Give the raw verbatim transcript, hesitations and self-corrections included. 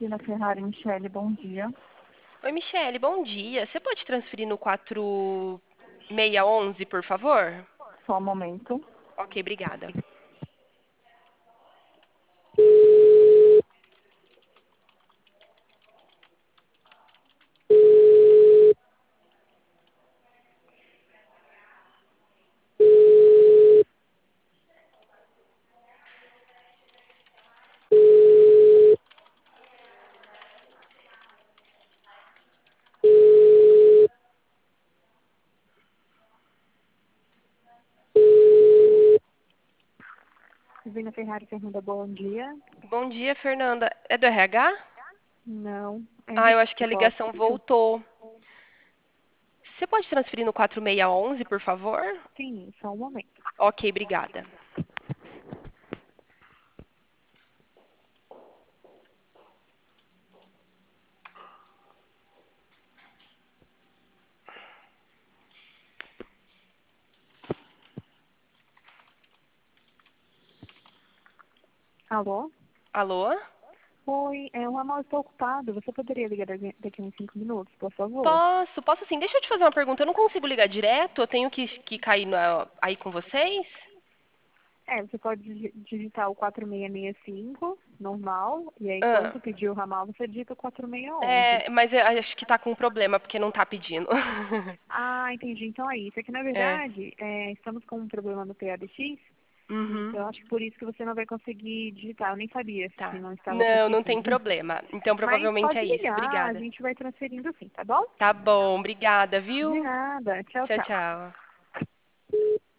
Cristina Ferrari, Michele, bom dia. Oi, Michele, bom dia. Você pode transferir no quatro seis um um, por favor? Só um momento. Ok, obrigada. Cristina Ferrari, Fernanda, bom dia. Bom dia, Fernanda. É do R H? Não, é Ah, Michele, eu acho que a posso ligação te... voltou. Você pode transferir no quatro seis um um, por favor? Sim, só um momento. Ok, obrigada. Alô? Alô? Oi, é, o ramal está ocupado. Você poderia ligar daqui daqui a uns cinco minutos, por favor? Posso, posso sim. Deixa eu te fazer uma pergunta. Eu não consigo ligar direto? Eu tenho que, que cair na- aí com vocês? É, você pode digi- digitar o quatro seis seis cinco, normal, e aí Ah, quando pedir o ramal, você digita o quatro seis um um. é, mas eu acho que tá com um problema, porque não tá pedindo. Ah, entendi. Então é isso. É que, na É. verdade, é, estamos com um problema no P A B X, Uhum. então acho que por isso que você não vai conseguir digitar. Eu nem sabia Tá. se não estava Não, não tem conseguindo. problema. Então Mas provavelmente é pode isso. ligar, a Obrigada. gente vai transferindo sim, tá bom? Tá bom, obrigada, De viu? nada. Tchau, Tchau, tchau. tchau.